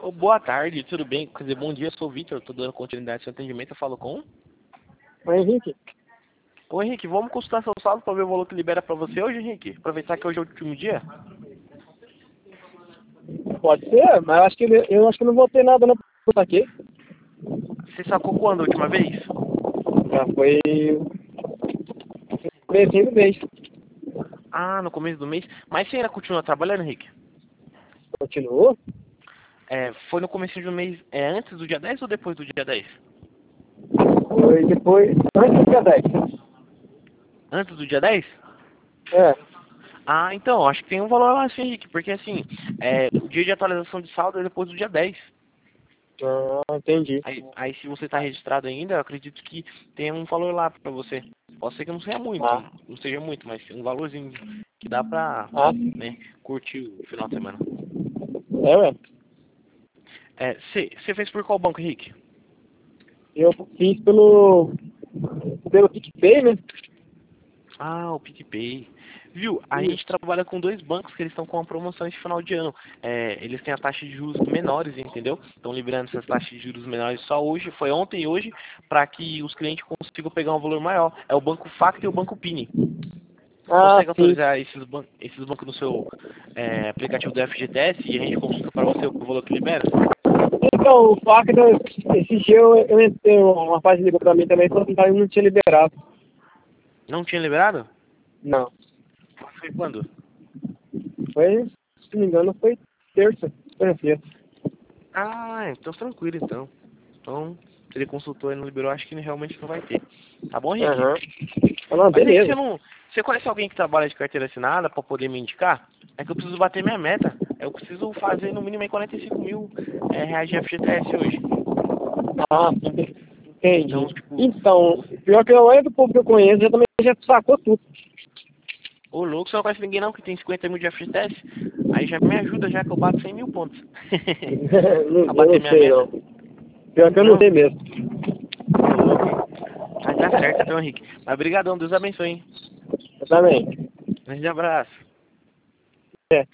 Boa tarde, tudo bem? Quer dizer, bom dia, sou o Vitor, estou dando continuidade ao seu atendimento, eu falo com... Oi, Henrique. Ô Henrique, vamos consultar seu saldo para ver o valor que libera para você hoje, Henrique? Aproveitar que hoje é o último dia? Pode ser, mas eu acho que não vou ter nada no aqui. Você sacou quando a última vez? Já foi comecinho do mês. Ah, no começo do mês. Mas você ainda continua trabalhando, Henrique? Continuou? Foi no começo do mês, antes do dia 10 ou depois do dia 10? Foi depois, antes do dia 10. Antes do dia 10? É. Ah, então, acho que tem um valor lá assim, Henrique, porque assim, o dia de atualização de saldo é depois do dia 10. Ah, entendi. Aí se você está registrado ainda, eu acredito que tem um valor lá para você. Pode ser que não seja muito, Ah, não seja muito, mas um valorzinho que dá pra, ah, né, curtir o final de semana. ué. Você fez por qual banco, Henrique? Eu fiz pelo PicPay, né? Ah, o PicPay. Viu, a gente trabalha com dois bancos que eles estão com uma promoção esse final de ano. Eles têm a taxa de juros menores, entendeu? Estão liberando essas taxas de juros menores só hoje, foi ontem e hoje, para que os clientes consigam pegar um valor maior. É o Banco Facto e o Banco Pini. Ah, Consegue sim. autorizar esses bancos no seu aplicativo do FGTS e a gente consulta para você o valor que libera? Então, o FAC, esse dia eu entrei, uma página ligou pra mim também, falou que não tinha liberado. Não tinha liberado? Não. Foi quando? Foi, se não me engano, foi terça. Terça. Ah, então tranquilo então. Então, se ele consultou e não liberou, acho que realmente não vai ter. Tá bom, Henrique? Aham. Ah, Mas aí beleza. você conhece alguém que trabalha de carteira assinada para poder me indicar? É que eu preciso bater minha meta. Eu preciso fazer no mínimo aí 45 mil reais de FGTS hoje. Ah, entendi. Então, tipo, Então, pior que a maioria do povo que eu conheço já sacou tudo. ô louco, você não conhece ninguém não que tem 50 mil de FGTS? Aí já me ajuda já que eu bato 100 mil pontos. A Eu bater não minha sei, meta. não. Pior que eu não Não? sei mesmo. Ô louco, hein? Mas tá certo então, Henrique. Mas brigadão, Deus abençoe, hein? Eu também. Grande abraço. É.